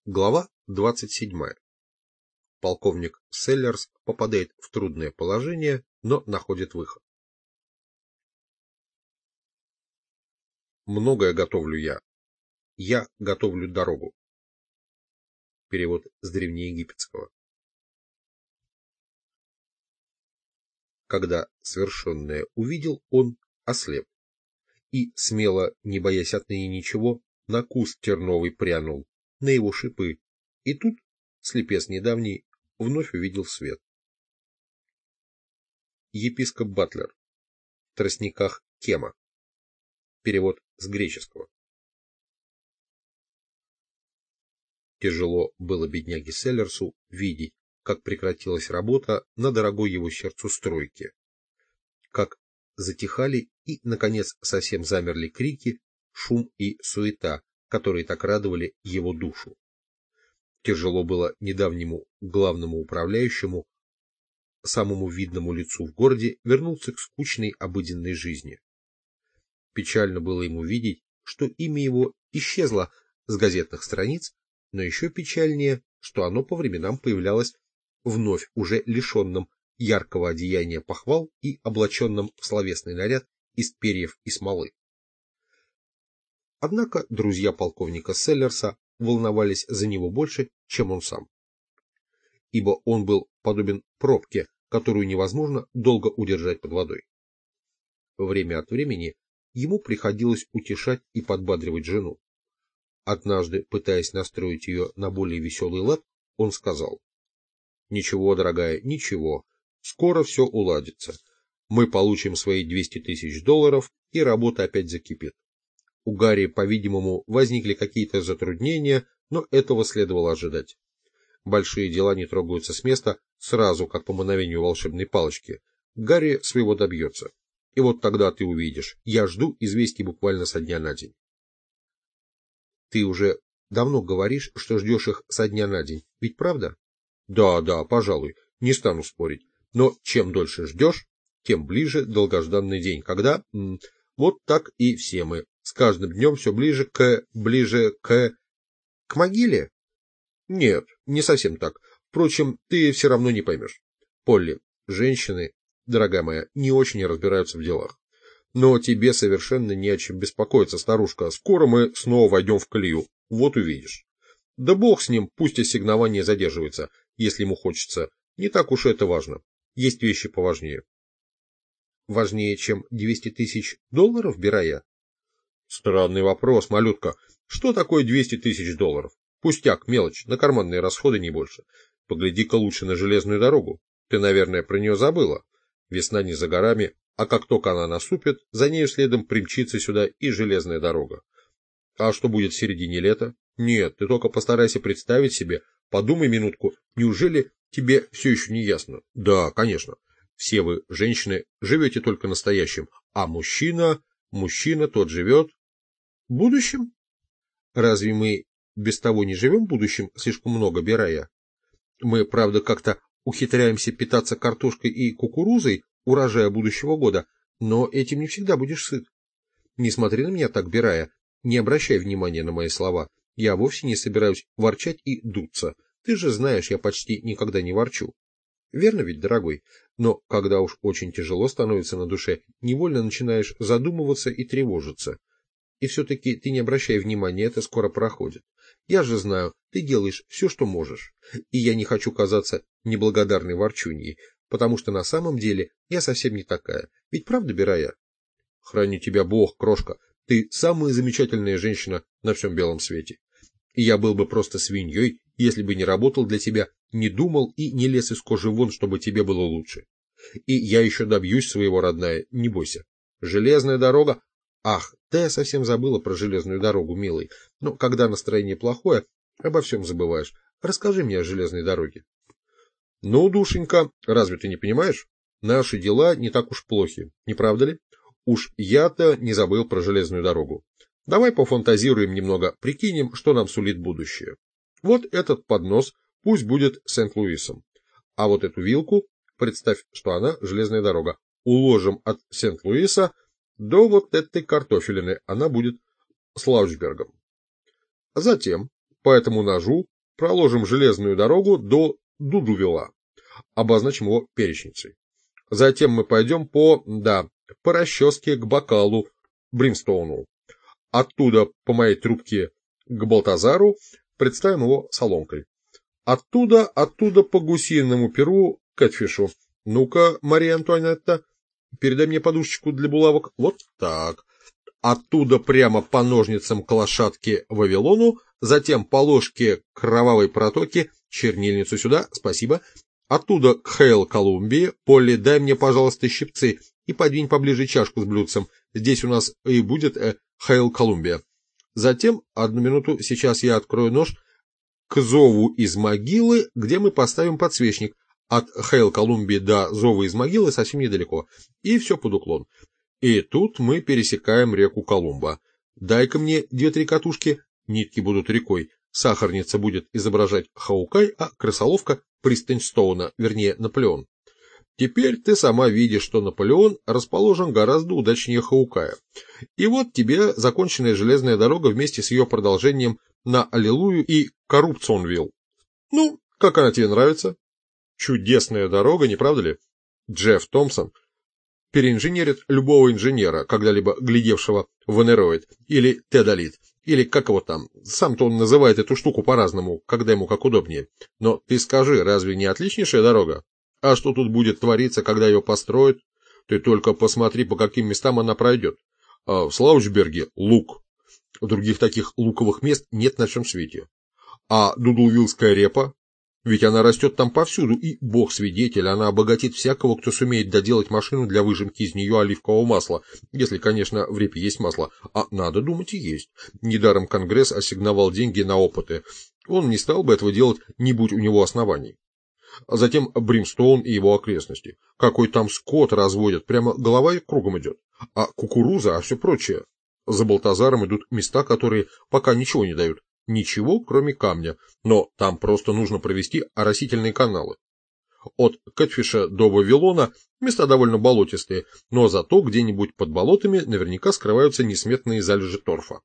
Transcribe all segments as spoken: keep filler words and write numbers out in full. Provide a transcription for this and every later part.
Глава двадцать седьмая. Полковник Селлерс попадает в трудное положение, но находит выход. Многое готовлю я. Я готовлю дорогу. Перевод с древнеегипетского. Когда свершенное увидел, он ослеп. И, смело, не боясь отныне ничего, на куст терновый прянул, на его шипы. И тут, слепец недавний, вновь увидел свет. Епископ Батлер. В тростниках Кема. Перевод с греческого. Тяжело было бедняге Селлерсу видеть, как прекратилась работа на дорогой его сердцу стройке, как затихали и, наконец, совсем замерли крики, шум и суета, которые так радовали его душу. Тяжело было недавнему главному управляющему, самому видному лицу в городе, вернуться к скучной обыденной жизни. Печально было ему видеть, что имя его исчезло с газетных страниц, но еще печальнее, что оно по временам появлялось вновь уже лишенным яркого одеяния похвал и облаченным в словесный наряд из перьев и смолы. Однако друзья полковника Селлерса волновались за него больше, чем он сам. Ибо он был подобен пробке, которую невозможно долго удержать под водой. Время от времени ему приходилось утешать и подбадривать жену. Однажды, пытаясь настроить ее на более веселый лад, он сказал: «Ничего, дорогая, ничего, скоро все уладится. Мы получим свои двести тысяч долларов, и работа опять закипит. У Гарри, по-видимому, возникли какие-то затруднения, но этого следовало ожидать. Большие дела не трогаются с места сразу, как по мановению волшебной палочки. Гарри своего добьется. И вот тогда ты увидишь. Я жду известий буквально со дня на день». «Ты уже давно говоришь, что ждешь их со дня на день, ведь правда?» «Да, да, пожалуй, не стану спорить. Но чем дольше ждешь, тем ближе долгожданный день, когда... М, вот так и все мы. С каждым днем все ближе к... ближе к... к могиле?» «Нет, не совсем так. Впрочем, ты все равно не поймешь. Полли, женщины, дорогая моя, не очень разбираются в делах. Но тебе совершенно не о чем беспокоиться, старушка. Скоро мы снова войдем в колею. Вот увидишь. Да бог с ним, пусть ассигнование задерживается, если ему хочется. Не так уж это важно. Есть вещи поважнее». «Важнее, чем двести тысяч долларов, Бирая?» «Странный вопрос, малютка. Что такое двести тысяч долларов? Пустяк, мелочь, на карманные расходы не больше. Погляди-ка лучше на железную дорогу. Ты, наверное, про нее забыла. Весна не за горами, а как только она наступит, за нею следом примчится сюда и железная дорога. А что будет в середине лета? Нет, ты только постарайся представить себе, подумай минутку, неужели тебе все еще не ясно? Да, конечно, все вы, женщины, живете только настоящим, а мужчина, мужчина тот живет будущим. Разве мы без того не живем будущим слишком много, Бирая? Мы, правда, как-то ухитряемся питаться картошкой и кукурузой, урожая будущего года, но этим не всегда будешь сыт. Не смотри на меня так, Бирая, не обращай внимания на мои слова. Я вовсе не собираюсь ворчать и дуться. Ты же знаешь, я почти никогда не ворчу. Верно ведь, дорогой? Но когда уж очень тяжело становится на душе, невольно начинаешь задумываться и тревожиться. И все-таки ты не обращай внимания, это скоро проходит. Я же знаю, ты делаешь все, что можешь. И я не хочу казаться неблагодарной ворчуньей, потому что на самом деле я совсем не такая. Ведь правда, Бирая? Храни тебя Бог, крошка. Ты самая замечательная женщина на всем белом свете. И я был бы просто свиньей, если бы не работал для тебя, не думал и не лез из кожи вон, чтобы тебе было лучше. И я еще добьюсь своего, родная, не бойся. Железная дорога... Ах, да я совсем забыла про железную дорогу, милый. Но когда настроение плохое, обо всем забываешь. Расскажи мне о железной дороге. Ну, душенька, разве ты не понимаешь? Наши дела не так уж плохи, не правда ли? Уж я-то не забыл про железную дорогу. Давай пофантазируем немного, прикинем, что нам сулит будущее. Вот этот поднос пусть будет Сент-Луисом. А вот эту вилку, представь, что она железная дорога, уложим от Сент-Луиса до вот этой картофелины, она будет Слаучбергом. Затем по этому ножу проложим железную дорогу до Дудувилла, обозначим его перечницей. Затем мы пойдем по, да, по расческе к бокалу Бримстоуну. Оттуда по моей трубке к Балтазару, представим его соломкой. Оттуда, оттуда по гусиному перу к Кэтфишу. Ну-ка, Мария Антуанетта, передай мне подушечку для булавок. Вот так. Оттуда прямо по ножницам к лошадке Вавилону, затем по ложке к Кровавой протоке, чернильницу сюда, спасибо. Оттуда к Хейл Колумбии. Полли, дай мне, пожалуйста, щипцы и подвинь поближе чашку с блюдцем. Здесь у нас и будет э, Хейл Колумбия. Затем, одну минуту, сейчас я открою нож, к зову из могилы, где мы поставим подсвечник. От Хейл Колумбии до зова из могилы совсем недалеко. И все под уклон. И тут мы пересекаем реку Колумба. Дай-ка мне две-три катушки, нитки будут рекой. Сахарница будет изображать Хаукай, а крысоловка — пристань Стоуна, вернее Наполеон. Теперь ты сама видишь, что Наполеон расположен гораздо удачнее Хаукая. И вот тебе законченная железная дорога вместе с ее продолжением на Аллилуйю и Коррупционвилл. Ну, как она тебе нравится? Чудесная дорога, не правда ли? Джефф Томпсон переинженерит любого инженера, когда-либо глядевшего в анероид, или тедолит, или как его там, сам-то он называет эту штуку по-разному, когда ему как удобнее. Но ты скажи, разве не отличнейшая дорога? А что тут будет твориться, когда ее построят? Ты только посмотри, по каким местам она пройдет. А в Слаучберге лук. Других таких луковых мест нет на всем свете. А Дудулвиллская репа? Ведь она растет там повсюду, и, бог свидетель, она обогатит всякого, кто сумеет доделать машину для выжимки из нее оливкового масла, если, конечно, в репе есть масло, а надо думать и есть. Недаром Конгресс ассигновал деньги на опыты, он не стал бы этого делать, не будь у него оснований. А затем Бримстоун и его окрестности. Какой там скот разводят, прямо голова кругом идет. А кукуруза, а все прочее. За Балтазаром идут места, которые пока ничего не дают. Ничего, кроме камня, но там просто нужно провести оросительные каналы. От Кэтфиша до Вавилона места довольно болотистые, но зато где-нибудь под болотами наверняка скрываются несметные залежи торфа.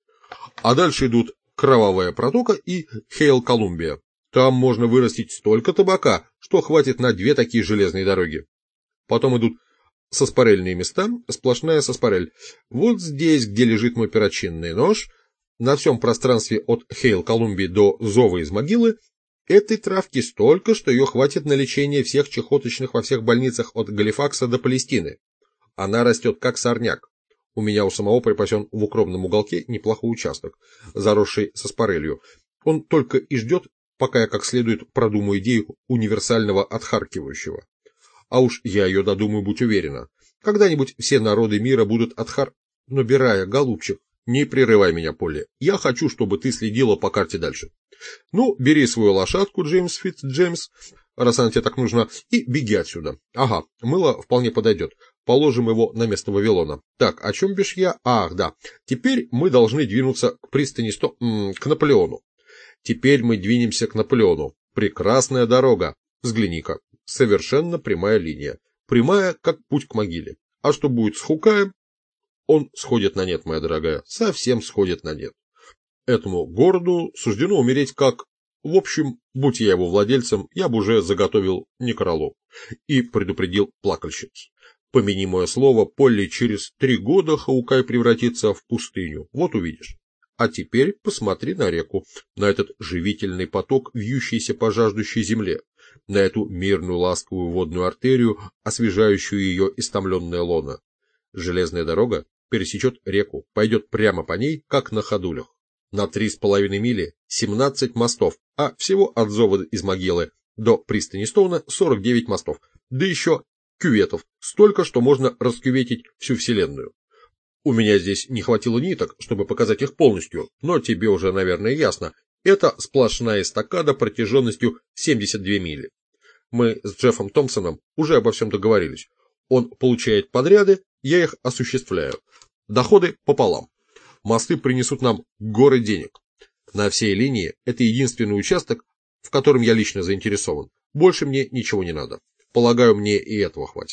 А дальше идут Кровавая протока и Хейл Колумбия. Там можно вырастить столько табака, что хватит на две такие железные дороги. Потом идут саспарельные места, сплошная саспарель. Вот здесь, где лежит мой перочинный нож, на всем пространстве от Хейл Колумбии до зова из могилы, этой травки столько, что ее хватит на лечение всех чехоточных во всех больницах от Галифакса до Палестины. Она растет как сорняк. У меня у самого припасен в укромном уголке неплохой участок, заросший саспарелью. Он только и ждет, пока я как следует продумаю идею универсального отхаркивающего. А уж я ее додумаю, будь уверена. Когда-нибудь все народы мира будут отхар... Но, Бирая, голубчик, не прерывай меня, Полли. Я хочу, чтобы ты следила по карте дальше. Ну, бери свою лошадку, Джеймс Фитц-Джеймс, раз она тебе так нужна, и беги отсюда. Ага, мыло вполне подойдет. Положим его на место Вавилона. Так, о чем бишь я? Ах, да. Теперь мы должны двинуться к пристани сто... к Наполеону. Теперь мы двинемся к Наполеону. Прекрасная дорога. Взгляни-ка. Совершенно прямая линия. Прямая, как путь к могиле. А что будет с Хукаем? Он сходит на нет, моя дорогая, совсем сходит на нет. Этому городу суждено умереть как... В общем, будь я его владельцем, я бы уже заготовил некролог и предупредил плакальщиц. Помяни мое слово, Полли, через три года Хаукай превратится в пустыню, вот увидишь. А теперь посмотри на реку, на этот живительный поток, вьющийся по жаждущей земле, на эту мирную ласковую водную артерию, освежающую ее истомленное лоно. Железная дорога пересечет реку, пойдет прямо по ней, как на ходулях. На три с половиной мили семнадцать мостов, а всего от зова из могилы до пристани Стоуна сорок девять мостов, да еще кюветов, столько, что можно раскюветить всю вселенную. У меня здесь не хватило ниток, чтобы показать их полностью, но тебе уже, наверное, ясно, это сплошная эстакада протяженностью семьдесят две мили. Мы с Джеффом Томпсоном уже обо всем договорились. Он получает подряды, я их осуществляю. Доходы пополам. Мосты принесут нам горы денег. На всей линии это единственный участок, в котором я лично заинтересован. Больше мне ничего не надо. Полагаю, мне и этого хватит.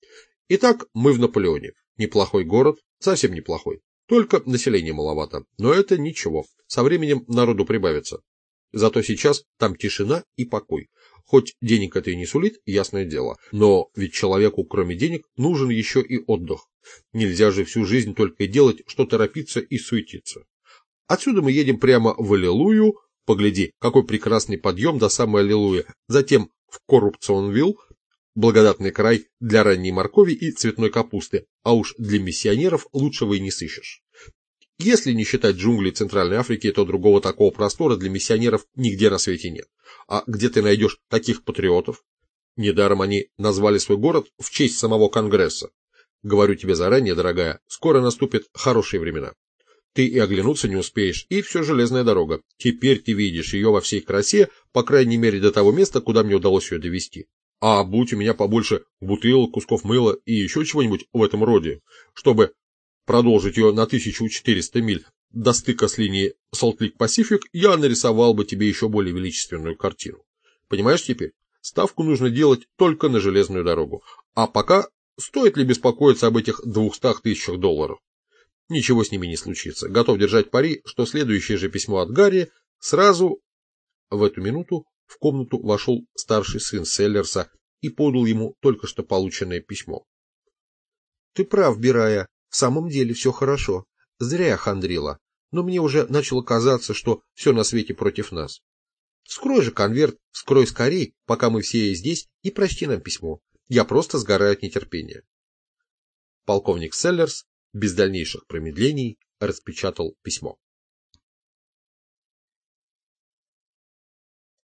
Итак, мы в Наполеоне. Неплохой город, совсем неплохой. Только население маловато. Но это ничего. Со временем народу прибавится. Зато сейчас там тишина и покой. Хоть денег это и не сулит, ясное дело. Но ведь человеку, кроме денег, нужен еще и отдых. Нельзя же всю жизнь только и делать, что торопиться и суетиться. Отсюда мы едем прямо в Аллилуйю. Погляди, какой прекрасный подъем до самой Аллилуйи. Затем в Коррупционвилл, благодатный край для ранней моркови и цветной капусты. А уж для миссионеров лучшего и не сыщешь. Если не считать джунглей Центральной Африки, то другого такого простора для миссионеров нигде на свете нет. А где ты найдешь таких патриотов? Недаром они назвали свой город в честь самого Конгресса. Говорю тебе заранее, дорогая, скоро наступят хорошие времена. Ты и оглянуться не успеешь, и все железная дорога. Теперь ты видишь ее во всей красе, по крайней мере до того места, куда мне удалось ее довести. А будь у меня побольше бутылок, кусков мыла и еще чего-нибудь в этом роде, чтобы продолжить ее на тысячу четыреста миль до стыка с линии Солт-Лейк-Пасифик, я нарисовал бы тебе еще более величественную картину. Понимаешь теперь? Ставку нужно делать только на железную дорогу. А пока стоит ли беспокоиться об этих двухстах тысячах долларов? Ничего с ними не случится. Готов держать пари, что следующее же письмо от Гарри сразу... В эту минуту в комнату вошел старший сын Селлерса и подал ему только что полученное письмо. — Ты прав, Бирая. В самом деле все хорошо. Зря я хандрила. Но мне уже начало казаться, что все на свете против нас. Скрой же конверт, скрой скорей, пока мы все здесь, и прочти нам письмо. Я просто сгораю от нетерпения. Полковник Селлерс без дальнейших промедлений распечатал письмо.